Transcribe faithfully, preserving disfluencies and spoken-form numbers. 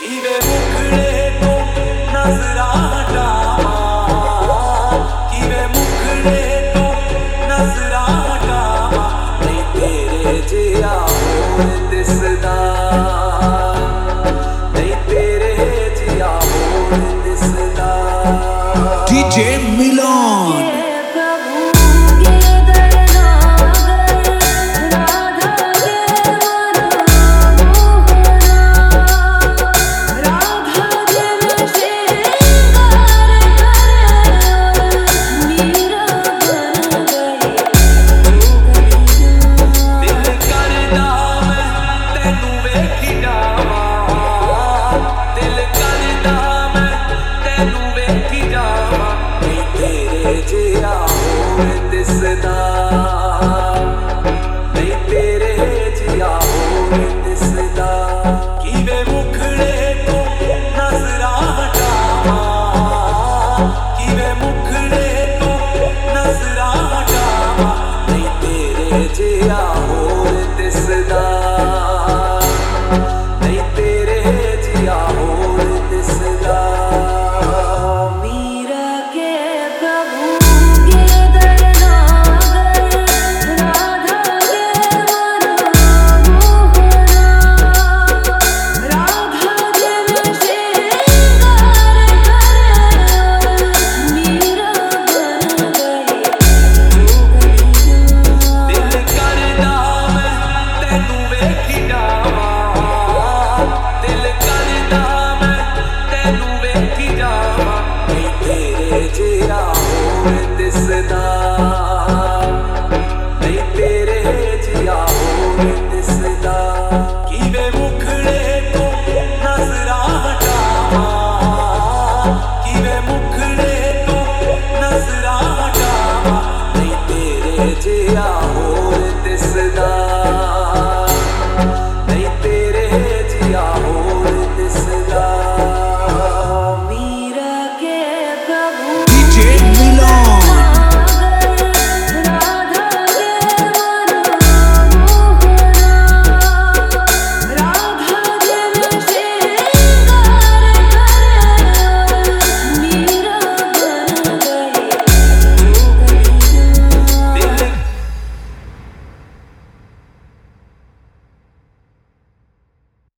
ਕਿਵੇਂ ਮੁਖੜੇ ਤੋਂ ਨਜ਼ਰਾਂ ਹਟਾਵਾਂ, ਕਿਵੇਂ ਮੁਖੜੇ ਤੋਂ ਨਜ਼ਰਾਂ ਹਟਾਵਾਂ, ਨਹੀਂ ਤੇਰੇ ਜਿਹਾ ਹੋਰ ਦਿਸਦਾ, ਨਹੀਂ ਤੇਰੇ ਜਿਹਾ ਹੋਰ ਦਿਸਦਾ। ਡੀ ਜੇ ਮਿਲਨ ਨਹੀਂ ਤੇਰੇ ਜਿਹਾ ਹੋਰ ਦਿਸਦਾ। ਕਿਵੇਂ ਮੁਖੜੇ ਤੋਂ ਨਜ਼ਰਾਂ ਹਟਾਵਾਂ, ਕਿਵੇਂ ਮੁਖੜੇ ਤੋਂ ਨਜ਼ਰਾਂ ਹਟਾਵਾਂ, ਨਹੀਂ ਤੇਰੇ ਜਿਹਾ ਹੋਰ ਦਿਸਦਾ, ਨਹੀਂ ਤੇਰੇ ਜਿਹਾ ਹੋਰ ਦਿਸਦਾ। ਨਹੀਂ ਤੇਰੇ ਜਿਹਾ ਹੋਰ ਦਿਸਦਾ। ਕਿਵੇਂ ਮੁਖੜੇ ਤੋਂ ਨਜ਼ਰਾਂ ਹਟਾਵਾਂ, ਕਿਵੇਂ ਮੁਖੜੇ ਤੋਂ ਨਜ਼ਰਾਂ ਹਟਾਵਾਂ, ਨਹੀਂ ਤੇਰੇ ਜਿਹਾ ਹੋਰ